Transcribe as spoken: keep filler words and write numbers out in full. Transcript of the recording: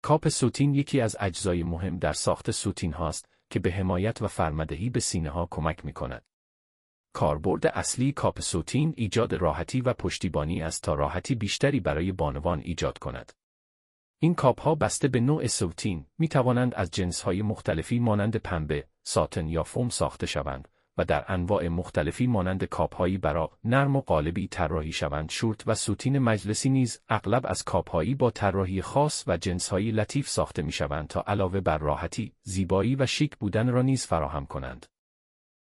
کاپ ستون یکی از اجزای مهم در ساخت ستون هاست که به حمایت و فرماندهی به سینه ها کمک می کند. کاربرد اصلی کاپ ستون ایجاد راحتی و پشتیبانی است تا راحتی بیشتری برای بانوان ایجاد کند. این کاپ ها بسته به نوع ستون می توانند از جنس های مختلفی مانند پنبه، ساتن یا فوم ساخته شوند و در انواع مختلفی مانند کاپ هایی براق، نرم و قالبی طراحی شوند. شورت و ستون مجلسی نیز اغلب از کاپ هایی با طراحی خاص و جنس های لطیف ساخته می شوند تا علاوه بر راحتی، زیبایی و شیک بودن را نیز فراهم کنند.